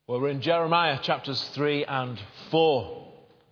Well, we're in Jeremiah chapters 3 and 4.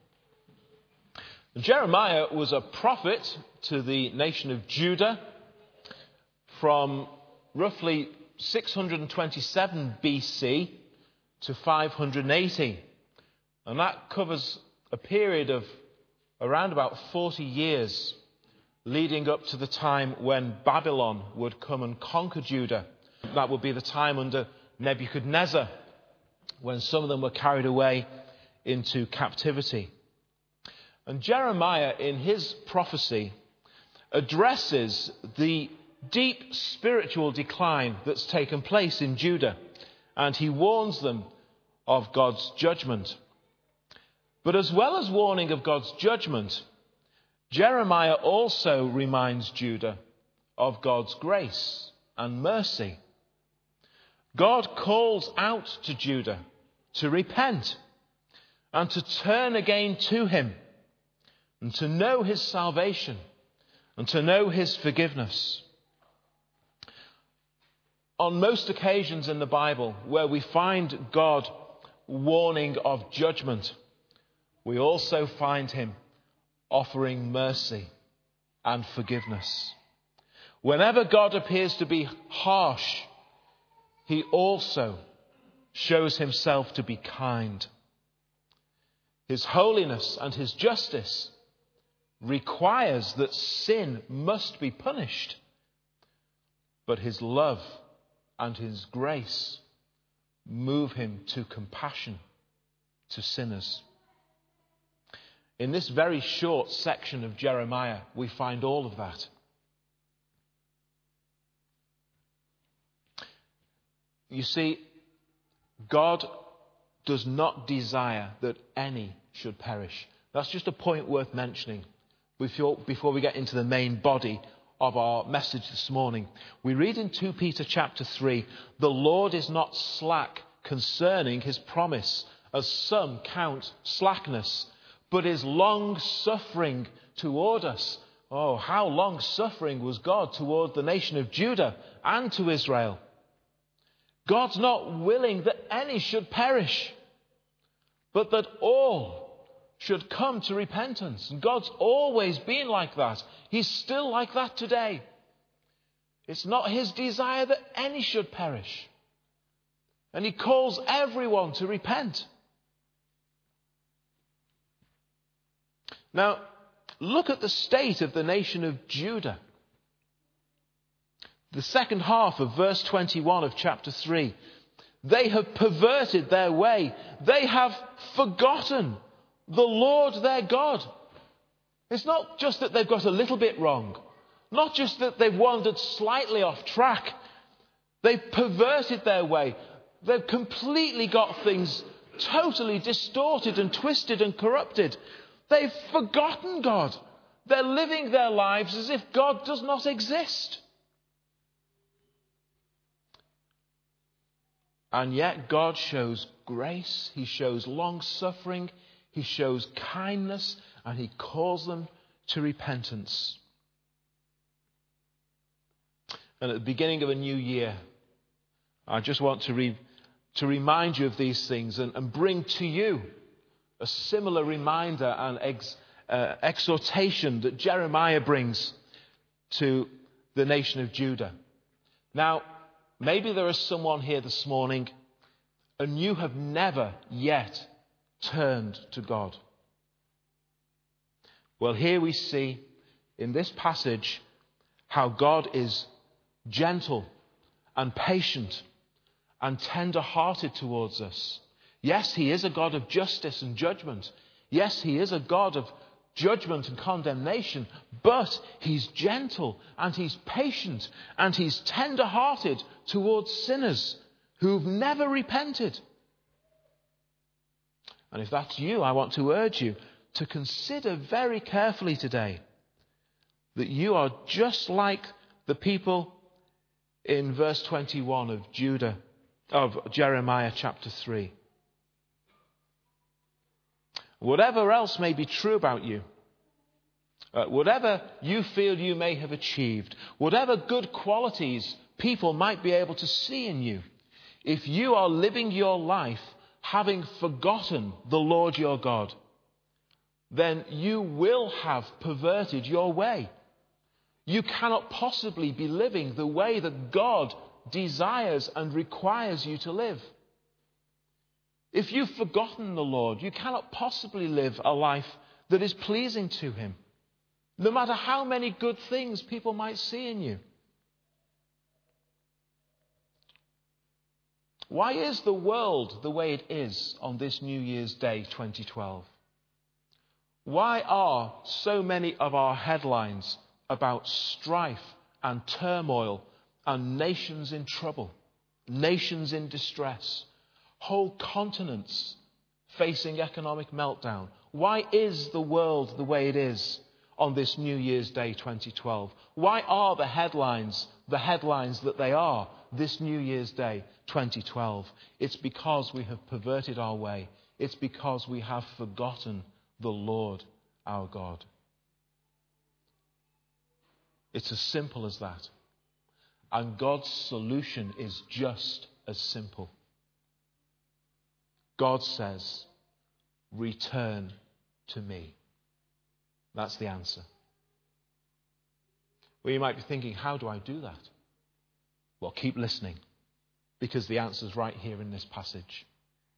Jeremiah was a prophet to the nation of Judah from roughly 627 BC to 580. And that covers a period of around about 40 years leading up to the time when Babylon would come and conquer Judah. That would be the time under Nebuchadnezzar, when some of them were carried away into captivity. And Jeremiah, in his prophecy, addresses the deep spiritual decline that's taken place in Judah, and he warns them of God's judgment. But as well as warning of God's judgment, Jeremiah also reminds Judah of God's grace and mercy. God calls out to Judah to repent and to turn again to him and to know his salvation and to know his forgiveness. On most occasions in the Bible where we find God warning of judgment, we also find him offering mercy and forgiveness. Whenever God appears to be harsh, he also shows himself to be kind. His holiness and his justice requires that sin must be punished, but his love and his grace move him to compassion to sinners. In this very short section of Jeremiah, we find all of that. You see, God does not desire that any should perish. That's just a point worth mentioning before we get into the main body of our message this morning. We read in 2 Peter chapter 3, "The Lord is not slack concerning his promise, as some count slackness, but is long-suffering toward us." Oh, how long-suffering was God toward the nation of Judah and to Israel. God's not willing that any should perish, but that all should come to repentance. And God's always been like that. He's still like that today. It's not his desire that any should perish. And he calls everyone to repent. Now, look at the state of the nation of Judah. The second half of verse 21 of chapter 3. They have perverted their way. They have forgotten the Lord their God. It's not just that they've got a little bit wrong. Not just that they've wandered slightly off track. They've perverted their way. They've completely got things totally distorted and twisted and corrupted. They've forgotten God. They're living their lives as if God does not exist. And yet God shows grace, he shows long-suffering, he shows kindness, and he calls them to repentance. And at the beginning of a new year, I just want to remind you of these things and bring to you a similar reminder and exhortation that Jeremiah brings to the nation of Judah. Now, maybe there is someone here this morning and you have never yet turned to God. Well, here we see in this passage how God is gentle and patient and tender-hearted towards us. Yes, he is a God of justice and judgment. Yes, he is a God of judgment and condemnation, but he's gentle and he's patient and he's tender-hearted towards sinners who've never repented. And if that's you, I want to urge you to consider very carefully today that you are just like the people in verse 21 of Jeremiah chapter 3. Whatever else may be true about you, whatever you feel you may have achieved, whatever good qualities people might be able to see in you, if you are living your life having forgotten the Lord your God, then you will have perverted your way. You cannot possibly be living the way that God desires and requires you to live. If you've forgotten the Lord, you cannot possibly live a life that is pleasing to him, no matter how many good things people might see in you. Why is the world the way it is on this New Year's Day 2012? Why are so many of our headlines about strife and turmoil and nations in trouble, nations in distress, whole continents facing economic meltdown? Why is the world the way it is on this New Year's Day 2012? Why are the headlines that they are this New Year's Day 2012? It's because we have perverted our way. It's because we have forgotten the Lord our God. It's as simple as that. And God's solution is just as simple. God says, return to me. That's the answer. Well, you might be thinking, how do I do that? Well, keep listening, because the answer's right here in this passage.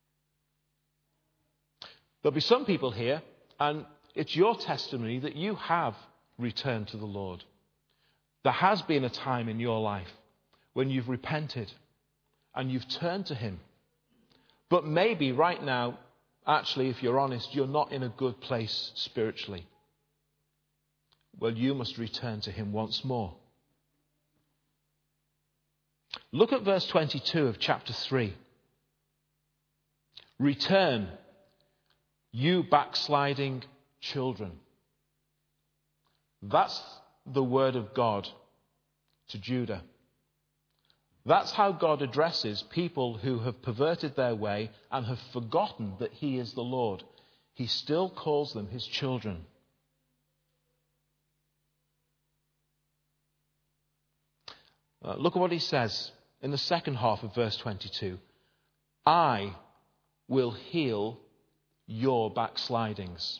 There'll be some people here, and it's your testimony that you have returned to the Lord. There has been a time in your life when you've repented and you've turned to him. But maybe right now, actually, if you're honest, you're not in a good place spiritually. Well, you must return to him once more. Look at verse 22 of chapter 3. Return, you backsliding children. That's the word of God to Judah. That's how God addresses people who have perverted their way and have forgotten that he is the Lord. He still calls them his children. Look at what he says in the second half of verse 22. I will heal your backslidings.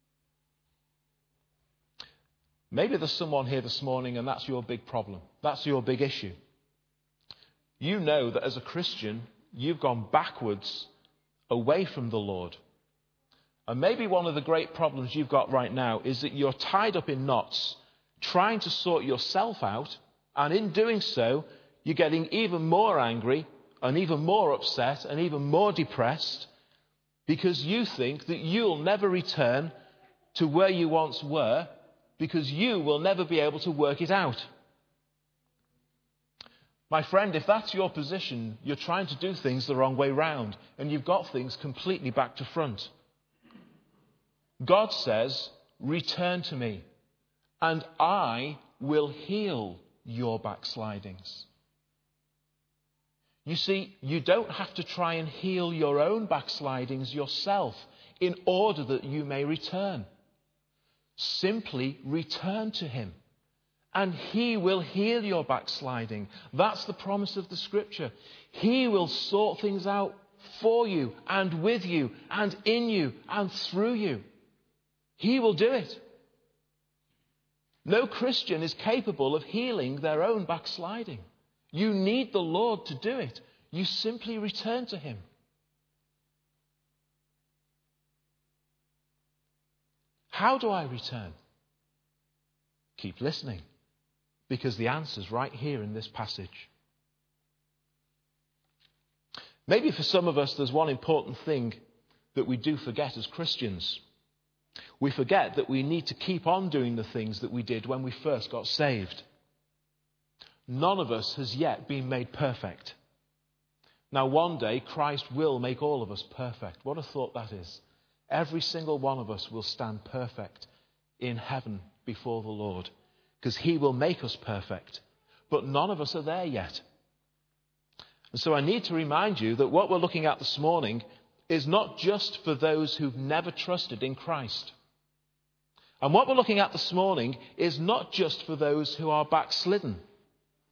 Maybe there's someone here this morning and that's your big problem. That's your big issue. You know that as a Christian, you've gone backwards away from the Lord. And maybe one of the great problems you've got right now is that you're tied up in knots trying to sort yourself out. And in doing so, you're getting even more angry and even more upset and even more depressed because you think that you'll never return to where you once were because you will never be able to work it out. My friend, if that's your position, you're trying to do things the wrong way round and you've got things completely back to front. God says, return to me and I will heal your backslidings. You see, you don't have to try and heal your own backslidings yourself in order that you may return. Simply return to him and he will heal your backsliding. That's the promise of the scripture. He will sort things out for you and with you and in you and through you. He will do it. No Christian is capable of healing their own backsliding. You need the Lord to do it. You simply return to him. How do I return? Keep listening, because the answer's right here in this passage. Maybe for some of us there's one important thing that we do forget as Christians. We forget that we need to keep on doing the things that we did when we first got saved. None of us has yet been made perfect. Now, one day, Christ will make all of us perfect. What a thought that is. Every single one of us will stand perfect in heaven before the Lord, because he will make us perfect. But none of us are there yet. And so I need to remind you that what we're looking at this morning is not just for those who've never trusted in Christ. And what we're looking at this morning is not just for those who are backslidden.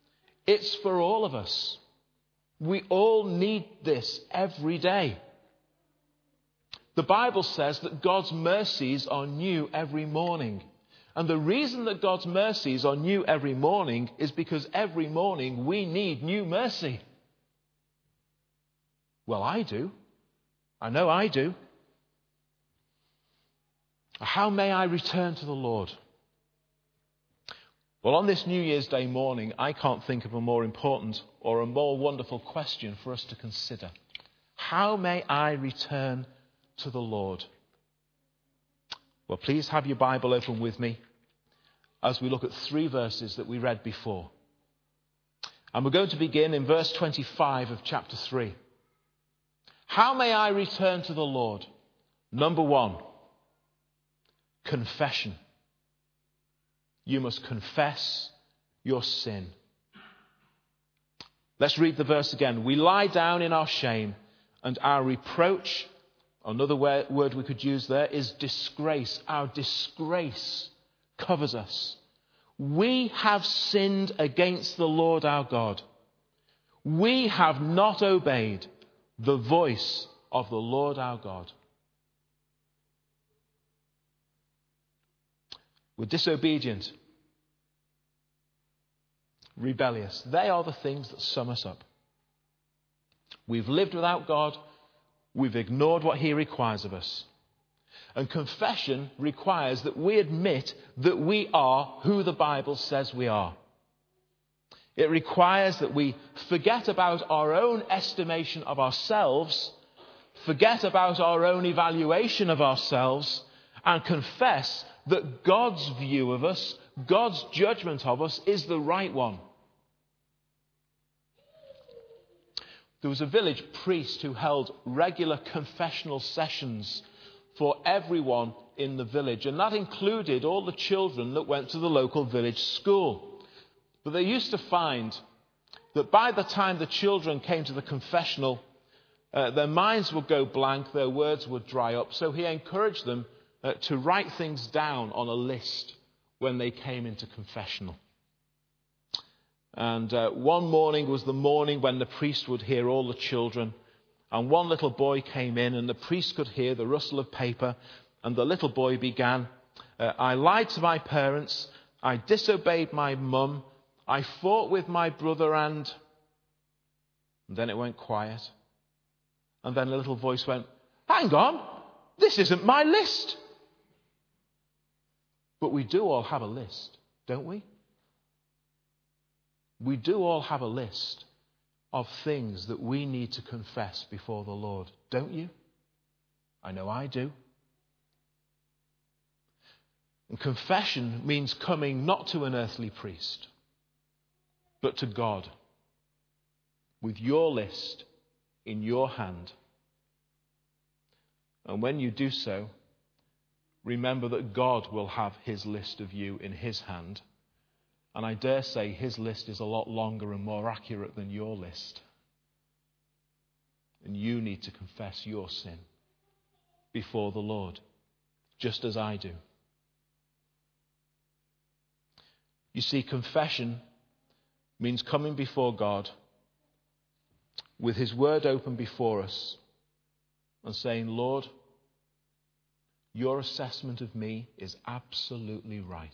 It's for all of us. We all need this every day. The Bible says that God's mercies are new every morning. And the reason that God's mercies are new every morning is because every morning we need new mercy. Well, I do. I know I do. How may I return to the Lord? Well, on this New Year's Day morning, I can't think of a more important or a more wonderful question for us to consider. How may I return to the Lord? Well, please have your Bible open with me as we look at 3 verses that we read before. And we're going to begin in verse 25 of chapter 3. How may I return to the Lord? Number 1, confession. You must confess your sin. Let's read the verse again. We lie down in our shame, and our reproach, another word we could use there, is disgrace. Our disgrace covers us. We have sinned against the Lord our God. We have not obeyed the voice of the Lord our God. We're disobedient, rebellious. They are the things that sum us up. We've lived without God. We've ignored what He requires of us. And confession requires that we admit that we are who the Bible says we are. It requires that we forget about our own estimation of ourselves, forget about our own evaluation of ourselves, and confess that God's view of us, God's judgment of us, is the right one. There was a village priest who held regular confessional sessions for everyone in the village, and that included all the children that went to the local village school. But they used to find that by the time the children came to the confessional, their minds would go blank, their words would dry up, so he encouraged them to write things down on a list when they came into confessional. And one morning was the morning when the priest would hear all the children, and one little boy came in, and the priest could hear the rustle of paper, and the little boy began, I lied to my parents, I disobeyed my mum, I fought with my brother, and then it went quiet. And then a little voice went, hang on, this isn't my list. But we do all have a list, don't we? We do all have a list of things that we need to confess before the Lord, don't you? I know I do. And confession means coming not to an earthly priest, but to God, with your list in your hand. And when you do so, remember that God will have His list of you in His hand. And I dare say His list is a lot longer and more accurate than your list. And you need to confess your sin before the Lord, just as I do. You see, confession means coming before God with His word open before us and saying, Lord, your assessment of me is absolutely right.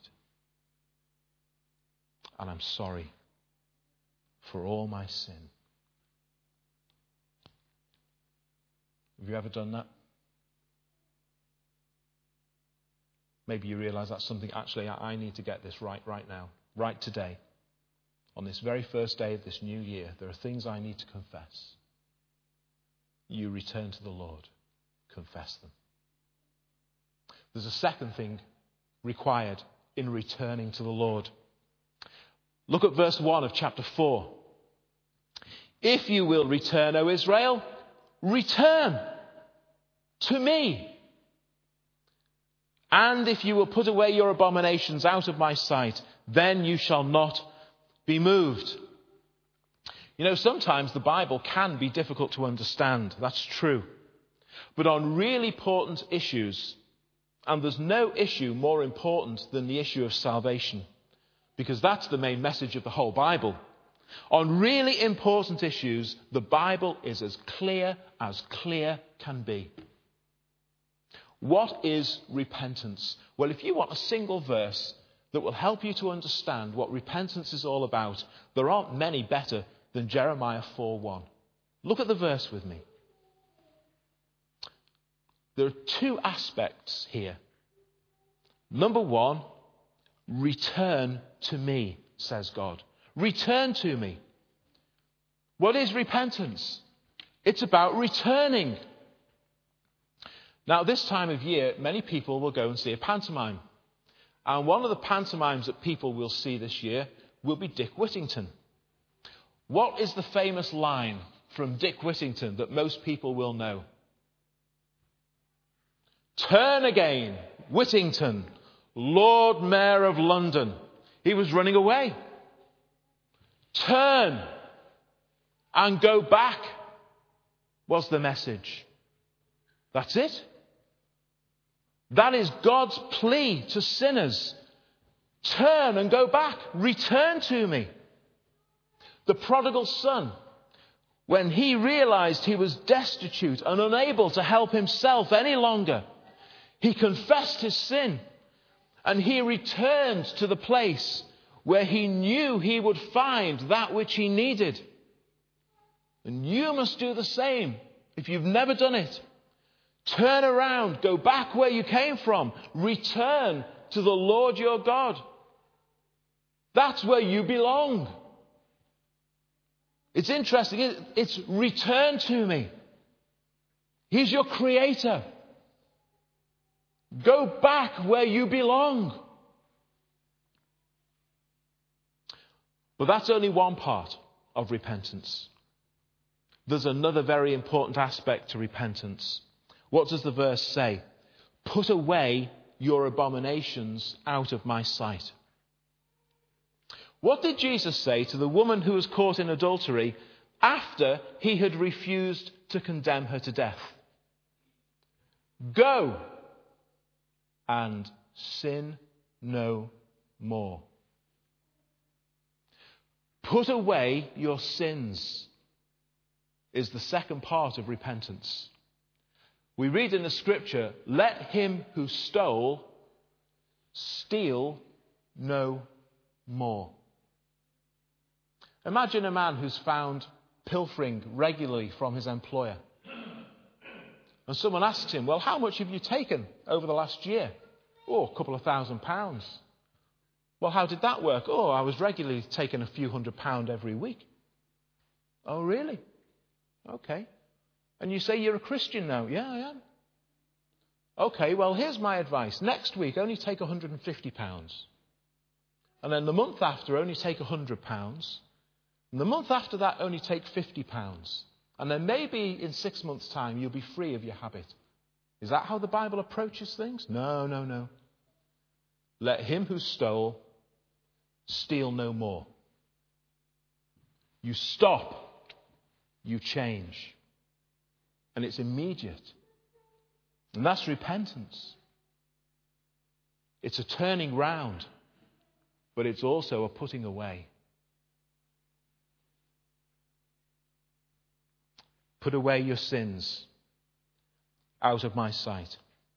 And I'm sorry for all my sin. Have you ever done that? Maybe you realize that's something, actually, I need to get this right now, right today. On this very first day of this new year, there are things I need to confess. You return to the Lord, confess them. There's a second thing required in returning to the Lord. Look at verse 1 of chapter 4. If you will return, O Israel, return to me. And if you will put away your abominations out of my sight, then you shall not be moved. You know, sometimes the Bible can be difficult to understand. That's true. But on really important issues, and there's no issue more important than the issue of salvation, because that's the main message of the whole Bible. On really important issues, the Bible is as clear can be. What is repentance? Well, if you want a single verse that will help you to understand what repentance is all about, there aren't many better than Jeremiah 4:1. Look at the verse with me. There are two aspects here. Number one, return to me, says God. Return to me. What is repentance? It's about returning. Now, this time of year, many people will go and see a pantomime. And one of the pantomimes that people will see this year will be Dick Whittington. What is the famous line from Dick Whittington that most people will know? Turn again, Whittington, Lord Mayor of London. He was running away. Turn and go back was the message. That's it. That is God's plea to sinners. Turn and go back. Return to me. The prodigal son, when he realized he was destitute and unable to help himself any longer, he confessed his sin and he returned to the place where he knew he would find that which he needed. And you must do the same if you've never done it. Turn around, go back where you came from, return to the Lord your God. That's where you belong. It's interesting, it's return to me. He's your creator. Go back where you belong. But that's only one part of repentance. There's another very important aspect to repentance. What does the verse say? Put away your abominations out of my sight. What did Jesus say to the woman who was caught in adultery after he had refused to condemn her to death? Go and sin no more. Put away your sins is the second part of repentance. We read in the scripture, let him who stole steal no more. Imagine a man who's found pilfering regularly from his employer. And someone asks him, well, how much have you taken over the last year? Oh, a couple of £1,000. Well, how did that work? Oh, I was regularly taking a few £100 every week. Oh, really? Okay. And you say you're a Christian now? Yeah, I am. Okay, well, here's my advice. Next week, only take £150. And then the month after, only take £100. And the month after that, only take £50. And then maybe in 6 months' time, you'll be free of your habit. Is that how the Bible approaches things? No, no, no. Let him who stole steal no more. You stop. You change. And it's immediate. And that's repentance. It's a turning round, but it's also a putting away. Put away your sins out of my sight.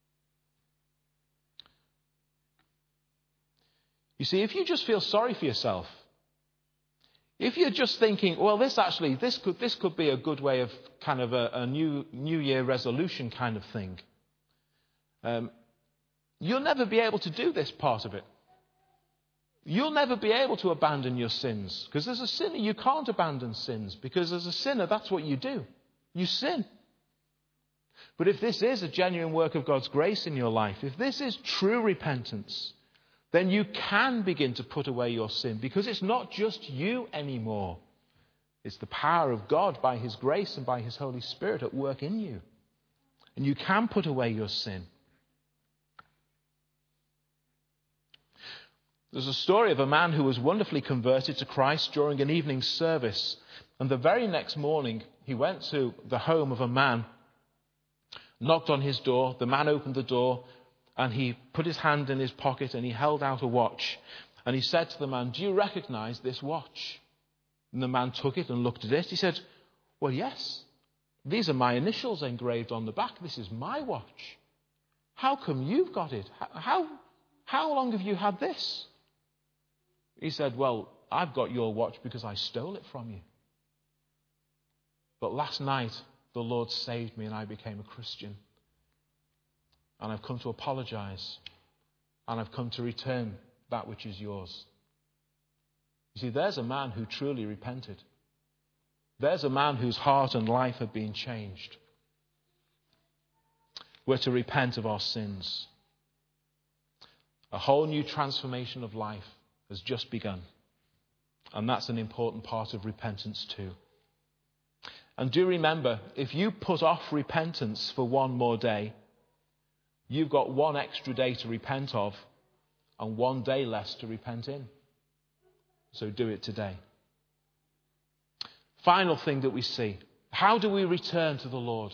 You see, if you just feel sorry for yourself, if you're just thinking, well, this could be a good way of kind of a new year resolution kind of thing, you'll never be able to do this part of it. You'll never be able to abandon your sins. Because as a sinner, you can't abandon sins. Because as a sinner, that's what you do. You sin. But if this is a genuine work of God's grace in your life, if this is true repentance, then you can begin to put away your sin, because it's not just you anymore. It's the power of God by his grace and by his Holy Spirit at work in you. And you can put away your sin. There's a story of a man who was wonderfully converted to Christ during an evening service. And the very next morning, he went to the home of a man, knocked on his door. The man opened the door, and he put his hand in his pocket and he held out a watch. And he said to the man, do you recognize this watch? And the man took it and looked at it. He said, well, yes. These are my initials engraved on the back. This is my watch. how come you've got it? How long have you had this? He said, well, I've got your watch because I stole it from you. But last night, the Lord saved me and I became a Christian. And I've come to apologize. And I've come to return that which is yours. You see, there's a man who truly repented. There's a man whose heart and life have been changed. We're to repent of our sins. A whole new transformation of life has just begun. And that's an important part of repentance too. And do remember, if you put off repentance for one more day, you've got one extra day to repent of and one day less to repent in. So do it today. Final thing that we see. How do we return to the Lord?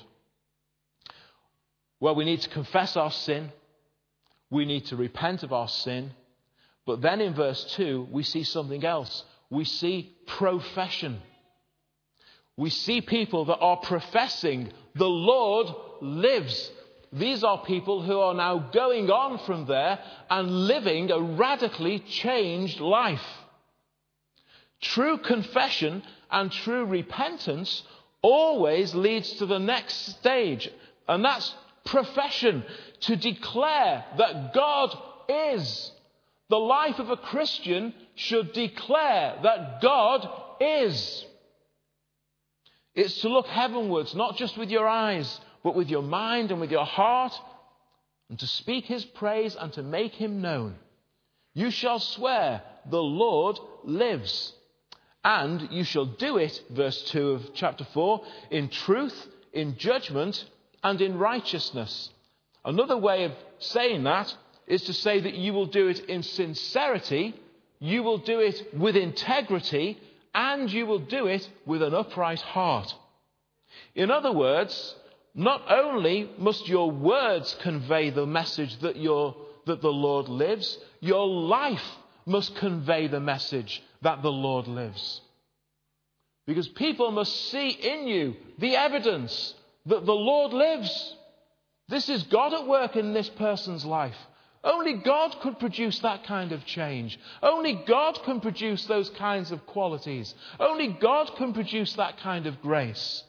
Well, we need to confess our sin. We need to repent of our sin. But then in verse 2, we see something else. We see profession. We see people that are professing the Lord lives. These are people who are now going on from there and living a radically changed life. True confession and true repentance always leads to the next stage, and that's profession, to declare that God is. The life of a Christian should declare that God is. It's to look heavenwards, not just with your eyes, but with your mind and with your heart, and to speak his praise and to make him known. You shall swear, the Lord lives. And you shall do it, verse 2 of chapter 4, in truth, in judgment, and in righteousness. Another way of saying that is to say that you will do it in sincerity, you will do it with integrity, and you will do it with an upright heart. In other words, not only must your words convey the message that the Lord lives, your life must convey the message that the Lord lives. Because people must see in you the evidence that the Lord lives. This is God at work in this person's life. Only God could produce that kind of change. Only God can produce those kinds of qualities. Only God can produce that kind of grace.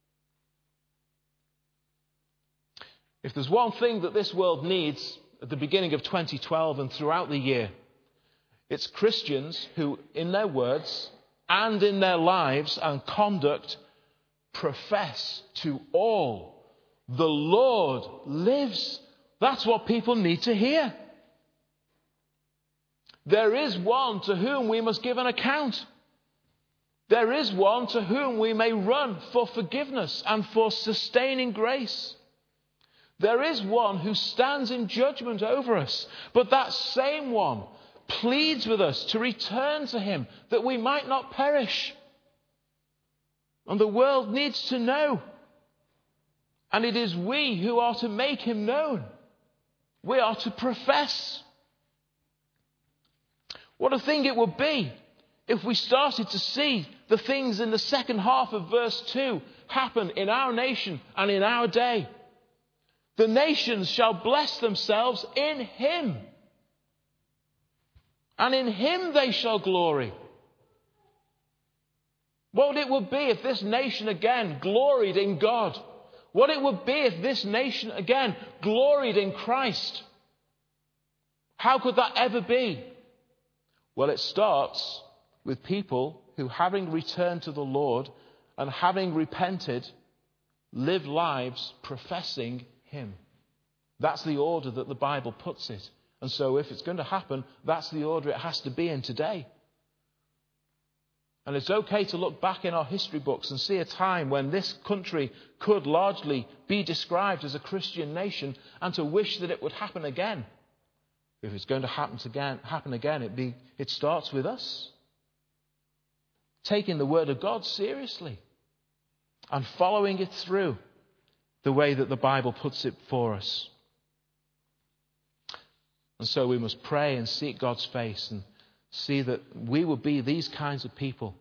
If there's one thing that this world needs at the beginning of 2012 and throughout the year, it's Christians who, in their words and in their lives and conduct, profess to all, the Lord lives. That's what people need to hear. There is one to whom we must give an account. There is one to whom we may run for forgiveness and for sustaining grace. There is one who stands in judgment over us, but that same one pleads with us to return to him that we might not perish. And the world needs to know. And it is we who are to make him known. We are to profess. What a thing it would be if we started to see the things in the second half of verse 2 happen in our nation and in our day. The nations shall bless themselves in him, and in him they shall glory. What it would be if this nation again gloried in God. What it would be if this nation again gloried in Christ. How could that ever be? Well, it starts with people who, having returned to the Lord and having repented, live lives professing him. That's the order that the Bible puts it. And so if it's going to happen, that's the order it has to be in today. And it's okay to look back in our history books and see a time when this country could largely be described as a Christian nation and to wish that it would happen again. If it's going to happen again, it starts with us. Taking the Word of God seriously and following it through the way that the Bible puts it for us. And so we must pray and seek God's face and see that we will be these kinds of people.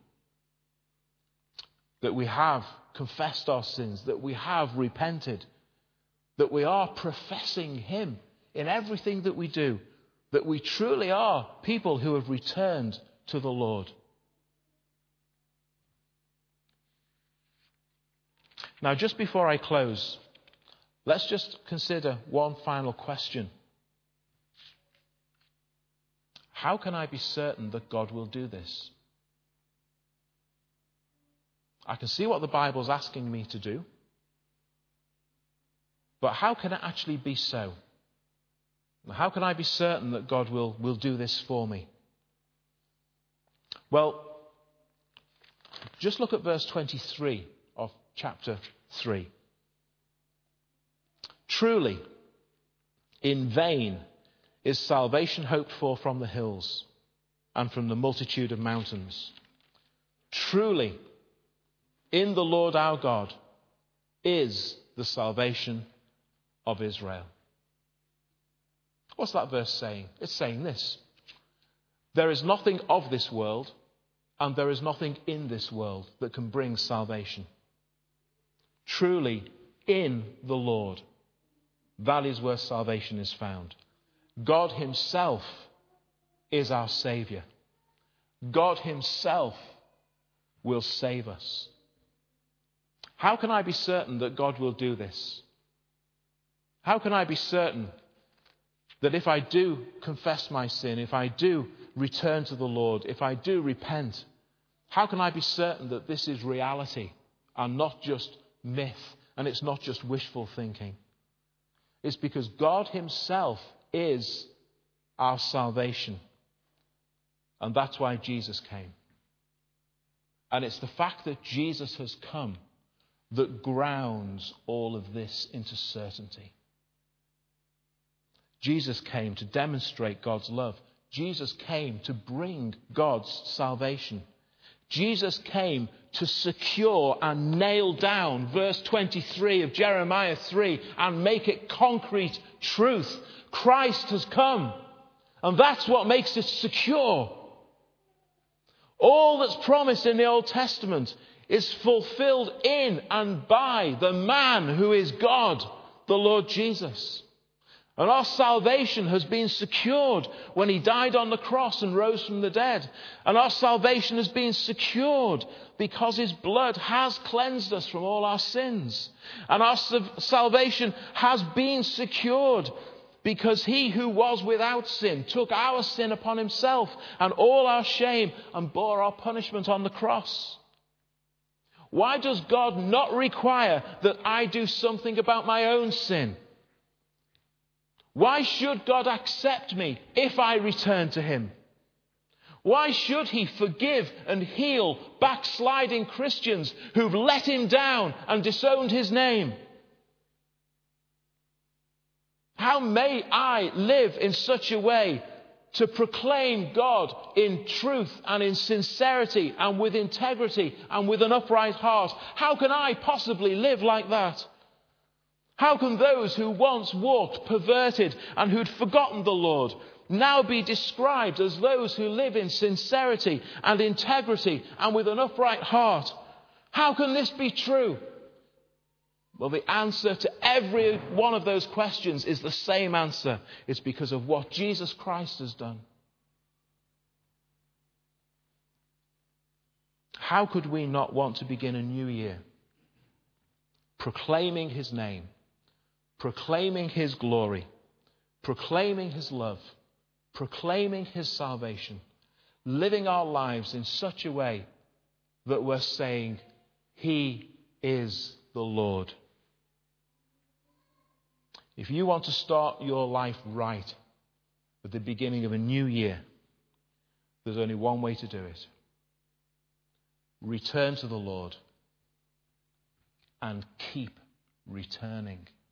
That we have confessed our sins, that we have repented, that we are professing him in everything that we do, that we truly are people who have returned to the Lord. Now, just before I close, let's just consider one final question. How can I be certain that God will do this? I can see what the Bible's asking me to do, but how can it actually be so? How can I be certain that God will do this for me? Well, just look at verse 23 of chapter 3. Truly, in vain is salvation hoped for from the hills and from the multitude of mountains. Truly, in the Lord our God is the salvation of Israel. What's that verse saying? It's saying this: there is nothing of this world, and there is nothing in this world that can bring salvation. Truly, in the Lord, that is where salvation is found. God himself is our Saviour. God himself will save us. How can I be certain that God will do this? How can I be certain that if I do confess my sin, if I do return to the Lord, if I do repent, how can I be certain that this is reality and not just myth, and it's not just wishful thinking? It's because God himself is our salvation. And that's why Jesus came. And it's the fact that Jesus has come that grounds all of this into certainty. Jesus came to demonstrate God's love. Jesus came to bring God's salvation. Jesus came to secure and nail down verse 23 of Jeremiah 3 and make it concrete truth. Christ has come, and that's what makes it secure. All that's promised in the Old Testament is fulfilled in and by the man who is God, the Lord Jesus. And our salvation has been secured when he died on the cross and rose from the dead. And our salvation has been secured because his blood has cleansed us from all our sins. And our salvation has been secured because he who was without sin took our sin upon himself and all our shame and bore our punishment on the cross. Why does God not require that I do something about my own sin? Why should God accept me if I return to him? Why should he forgive and heal backsliding Christians who've let him down and disowned his name? How may I live in such a way to proclaim God in truth and in sincerity and with integrity and with an upright heart? How can I possibly live like that? How can those who once walked perverted and who'd forgotten the Lord now be described as those who live in sincerity and integrity and with an upright heart? How can this be true? Well, the answer to every one of those questions is the same answer. It's because of what Jesus Christ has done. How could we not want to begin a new year proclaiming his name, proclaiming his glory, proclaiming his love, proclaiming his salvation, living our lives in such a way that we're saying, he is the Lord. If you want to start your life right at the beginning of a new year, there's only one way to do it. Return to the Lord and keep returning